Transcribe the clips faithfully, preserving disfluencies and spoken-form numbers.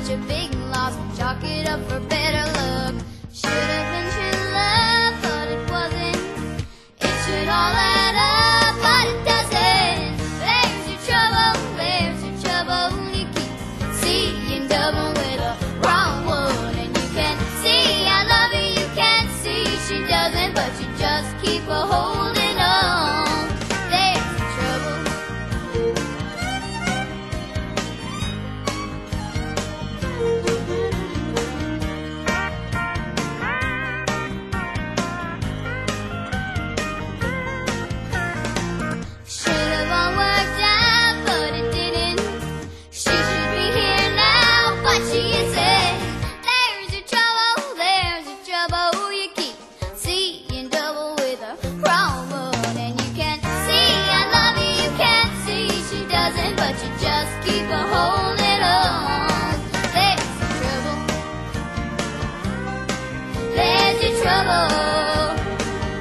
such a big loss. Chalk it up for better luck. Should have been true love, but it wasn't. It should all add up, but it doesn't. There's your trouble, there's your trouble. You keep seeing double with a wrong one, and you can see I love her, you can't see she doesn't, but you just keep a holding on. There's your trouble. Should have all worked out, but it didn't. She should be here now, but she isn't. There's your trouble, there's your trouble. You keep seeing double with a wrong one, and you can't see I love you, you can't see she doesn't, but you just keep a holding on. There's your trouble. There's your trouble.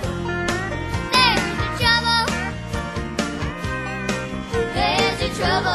There's your trouble. There's your trouble.